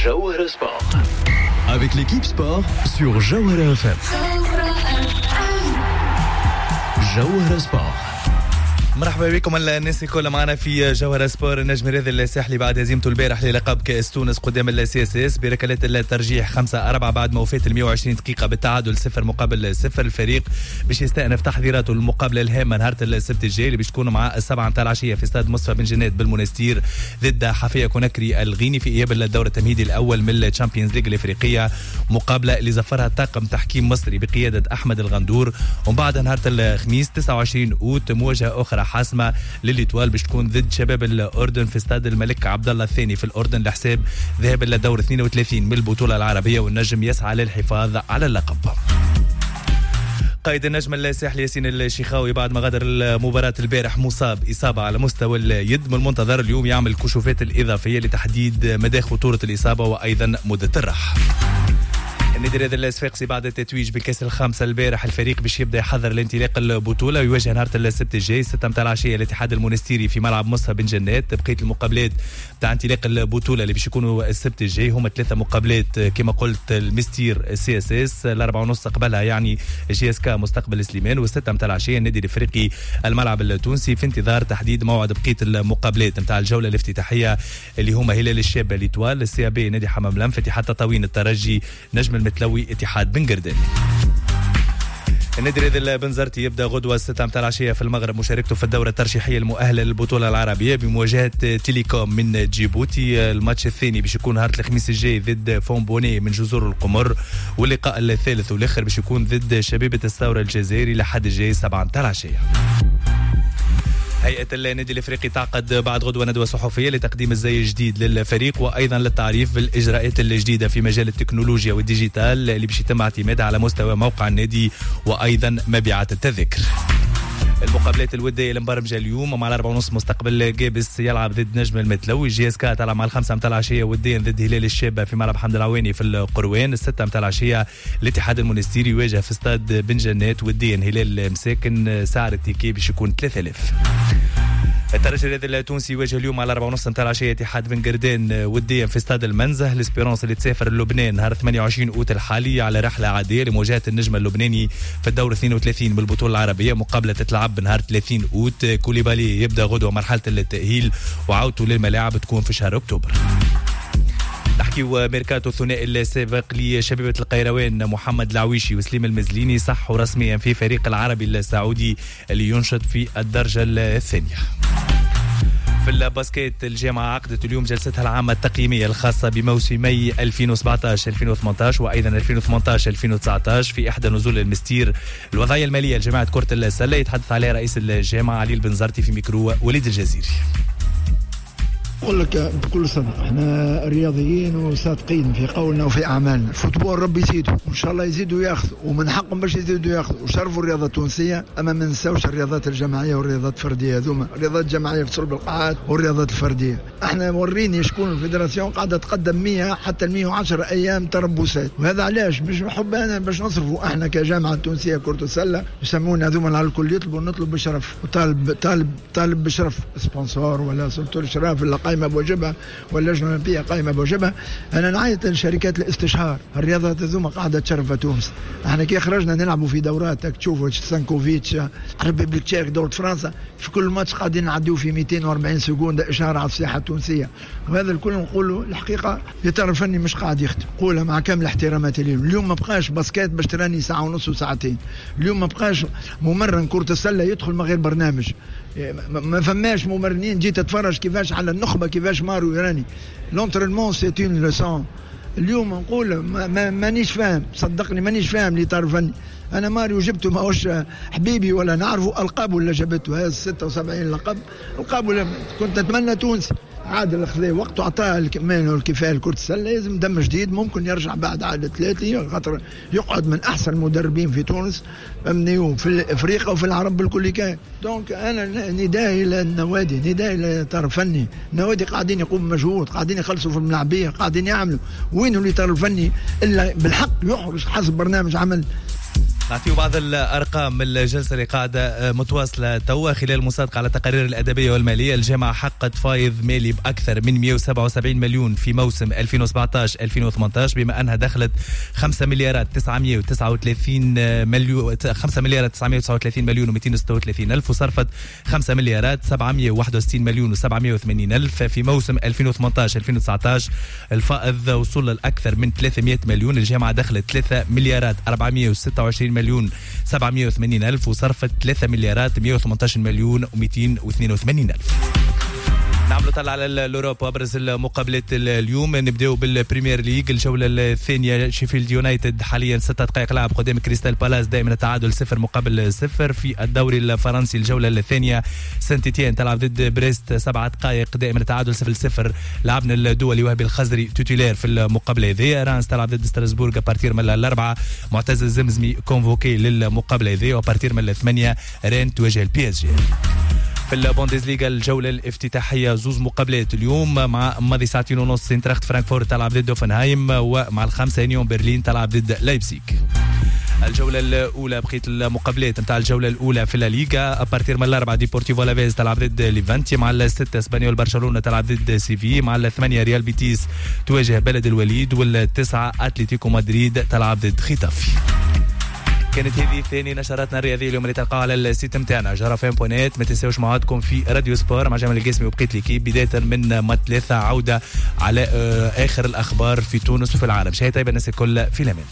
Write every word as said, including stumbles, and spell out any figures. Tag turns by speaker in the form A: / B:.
A: Jawhara Sport. Avec l'équipe sport sur Jawhara F M. Jawhara Sport.
B: مرحبا بكم الناس الكل معنا في جوهرة سبور. النجم الرياضي الساحلي بعد هزيمته البارح للقب كأس تونس قدام السي اس اس بركلات الترجيح خمسة أربعة بعد ما وفات ال مئة وعشرين دقيقة بالتعادل صفر مقابل صفر. الفريق باش يستأنف تحضيراته المقابلة الهامة نهار السبت الجاي اللي باش تكون مع السبعة متاع العشية في استاد مصطفى بن جنات بالمنستير ضد حفية كوناكري الغيني في إياب الدور التمهيدي الأول من الشامبيونز ليج الإفريقية، مقابلة اللي زفرها طاقم تحكيم مصري بقيادة أحمد الغندور. ومن بعد نهار الخميس تسعة وعشرين أوت مواجهة أخرى حاسمة للإتوال باش تكون ضد شباب الأردن في استاد الملك عبد الله الثاني في الأردن لحساب ذهاب للدور اثنين وثلاثين من البطولة العربية، والنجم يسعى للحفاظ على اللقب. قائد النجم الساحلي ياسين الشيخاوي بعد ما غادر المباراة البارح مصاب إصابة على مستوى اليد، من المنتظر اليوم يعمل الكشوفات الإضافية لتحديد مدى خطورة الإصابة وأيضا مدة الراحة. النادي الرياضي الصفاقسي بعد التتويج بكأس الخامسة البارح الفريق باش يبدا يحضر لانطلاق البطولة ويواجه نهار السبت الجاي ستة متاع العشية الاتحاد المونستيري في ملعب مصطفى بن جنات. بقية المقابلات تاع انطلاق البطولة اللي باش يكونوا السبت الجاي هما ثلاثة مقابلات كما قلت المستير السي اس اس الأربعة ونص قبلها يعني جي اس كا مستقبل سليمان، والستة متاع العشية النادي الافريقي الملعب التونسي في انتظار تحديد موعد بقية المقابلات نتاع الجولة الافتتاحية اللي هما هلال الشاب الإتوال السي بي نادي حمام لم فتحات تطاوين الترجي نجم المتلوي اتحاد بن قردان. النادي الرياضي البنزرتي يبدا غدوه الستة متاع العشيه في المغرب مشاركته في الدوره الترشيحيه المؤهله للبطوله العربيه بمواجهه تيليكوم من جيبوتي. الماتش الثاني باش يكون نهار الخميس الجاي ضد فونبوني من جزر القمر، واللقاء الثالث والاخر باش يكون ضد شبيبه الثوره الجزائري لحد الجاي سبعة متاع العشيه. هيئة النادي الافريقي تعقد بعد غدوة ندوة صحفية لتقديم الزي الجديد للفريق وايضا للتعريف بالاجراءات الجديدة في مجال التكنولوجيا والديجيتال اللي باش يتم اعتمادها على مستوى موقع النادي وايضا مبيعات التذاكر. المقابلات الودية المبرمجة اليوم مع الأربعة ونص مستقبل جابس يلعب ضد نجم المتلوي، جي اس كا تلعب مع الخمسة متاع العشية وديا ضد هلال الشابة في ملعب حمد العواني في القروان. الستة متاع العشية الاتحاد المونستيري يواجه في استاد بن جنات وديا هلال مساكن. سعر التيكي باش يكون ثلاثة آلاف. الترجي الرياضي التونسي يواجه اليوم على أربعة ونص متاع العشية اتحاد بن قردان وديا في استاد المنزه. الاسبيرونس اللي تسافر للبنان نهار ثمانية وعشرين أوت الحالي على رحلة عادية لمواجهة النجم اللبناني في الدور اثنين وثلاثين بالبطولة العربية. مقابلة تتلعب نهار ثلاثين أوت. كوليبالي يبدا غدوة مرحلة التأهيل وعودته للملاعب تكون في شهر أكتوبر. نحكيو ميركاتو الثنائي السابق لشبيبة القيروان محمد العويشي وسليم المزليني صحوا رسميا في فريق العربي السعودي اللي ينشط في الدرجة الثانية. في الباسكيت الجامعة عقدت اليوم جلستها العامة التقييمية الخاصة بموسمي ألفين وسبعطاش ألفين وثمانطاش وأيضا ألفين وثمانطاش ألفين وتسعطاش في إحدى نزول المستير. الوضعية المالية لجماعة كرة السلة يتحدث عليها رئيس الجامعة علي البنزرتي في ميكرو وليد الجزيري.
C: أقول لك بكل صدق احنا رياضيين وصادقين في قولنا وفي اعمالنا. الفوتبول ربي يزيدوا وان شاء الله يزيدوا ياخذوا ومن حقهم باش يزيدوا ياخذوا وشرفوا الرياضه التونسيه. اما ما ننساوش الرياضات الجماعيه والرياضات الفرديه هذوما، الرياضات الجماعيه في صلب القاعات والرياضات الفرديه. احنا وريني شكون الفيدراسيون قاعده تقدم مية حتى مية وعشرة ايام تربصات، وهذا علاش مش حب انا باش نصرفوا احنا كجامعه تونسيه كره السله يسمونا هذوما على الكل يطلبوا نطلب بشرف وطالب طالب طالب بشرف سبونسور ولا سلطه الشراف ولا قائمه بوجبها ولا اللجنه الاولمبيه قائمه بوجبها. انا نعيط لشركات الاستشهار، الرياضات هذوما قاعده تشرف تونس. احنا كي خرجنا نلعبوا في دورات تشوفوا سانكوفيتش ريبوبليك تشيك دورة فرنسا في كل ماتش قاعدين نعديو في مئتين وأربعين سكوند اشاره على الساحه التونسيه. وهذا الكل نقولوا الحقيقه الاطار الفني مش قاعد يخدم، نقولها مع كامل احتراماتي اليوم. اليوم ما بقاش باسكيت باش تراني ساعه ونص وساعتين، اليوم ما بقاش ممرن كره السله يدخل من غير برنامج. ما فماش ممرنين جيت اتفرج كيفاش على النخبه كيفاش مارو يراني. لونترينمون سي اون ليسون. اليوم نقول ما مانيش فاهم، صدقني مانيش فاهم لي طار فني. انا ماريو جبته ماهوش حبيبي ولا نعرفه القاب ولا جبته هذا ستة وسبعين لقب القاب ولا كنت اتمنى تونسي عادل خذ وقته عطاه الكمان والكفايه لكره السله. لازم دم جديد ممكن يرجع بعد عاد ثلاثي خاطر يقعد من احسن المدربين في تونس فهمني في افريقيا وفي العرب بالكل كان. دونك انا نداء الى النوادي نداء الى طرف فني. النوادي قاعدين يقوموا مجهود قاعدين يخلصوا في الملاعبيه قاعدين يعملوا وين اللي طرف فني الا بالحق يحرص حسب برنامج عمل.
B: نعطيو بعض الأرقام من الجلسة اللي قاعدة متواصلة توا. خلال المصادقة على التقارير الأدبية والمالية، الجامعة حققت فايض مالي بأكثر من مئة وسبعة وسبعين مليون في موسم ألفين وسبعطاش ألفين وثمانطاش، بما أنها دخلت خمسة مليارات تسعمئة وتسعة وثلاثين مليون خمسة مليارات تسعمئة وتسعة وثلاثين مليون ومئتين وستة وثلاثين ألف، وصرفت خمسة مليارات سبعمئة وواحد وستين مليون وسبعمئة وثمانين ألف. في موسم ألفين وثمانطاش ألفين وتسعطاش الفائض وصل لأكثر من ثلاثمئة مليون، الجامعة دخلت ثلاثة مليارات أربعمئة وستة وعشرين مليون سبعمئة وثمانين ألف، وصرفت ثلاثة مليارات مئة وثمانية عشر مليون ومئتين واثنين وثمانين ألف. نعملوا طلع على الأوروبا أبرز المقابلات اليوم. نبداو بالبريمير ليج، الجولة الثانية. شيفيلد يونايتد حاليا ستة دقائق لعب قدام كريستال بالاس، دائما التعادل صفر مقابل صفر. في الدوري الفرنسي الجولة الثانية، سانت إتيان تلعب ضد بريست سبعة دقائق، دائما التعادل صفر صفر. لعبنا الدولي وهبي الخزري توتيلير في المقابلة هذه. رانس تلعب ضد ستراسبورغ بارتير من الأربعة، معتز الزمزمي كونفوكي للمقابلة هذه، وبارتير من الثمانية رين تواجه البي اس جي. في البوندسليغا الجولة الافتتاحية، زوز مقابلات اليوم. مع ماضي ساعتين ونص سينتراخت فرانكفورت تلعب ضد هوفنهايم، ومع الخمسة يونيون برلين تلعب ضد لايبزيغ. الجولة الأولى بقيت المقابلات نتاع الجولة الأولى في الليغا. أبارتير من الأربعة ديبورتيفو لافيز تلعب ضد ليفانتي، مع الستة اسبانيول برشلونة تلعب ضد سيفي، مع الثمانية ريال بيتيس تواجه بلد الوليد، والتسعة أتلتيكو مدريد تلعب ضد ختافي. كانت هذه ثاني نشراتنا الرياضيه اليوم اللي تلقاها على السيت نتاعنا جرا فام بونات. ما تنساوش موعدكم في راديو سبور مع جمال القاسمي وبقيت ليكيب، بدايه من ما ثلاثة عوده على اخر الاخبار في تونس وفي العالم. شهيه طيبه الناس الكل، في الامان.